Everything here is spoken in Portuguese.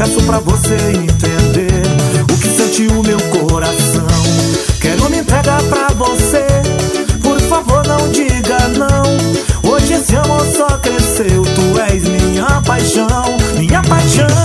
peço pra você entender o que sente o meu coração. Quero me entregar pra você, por favor não diga não. Hoje esse amor só cresceu, tu és minha paixão, minha paixão.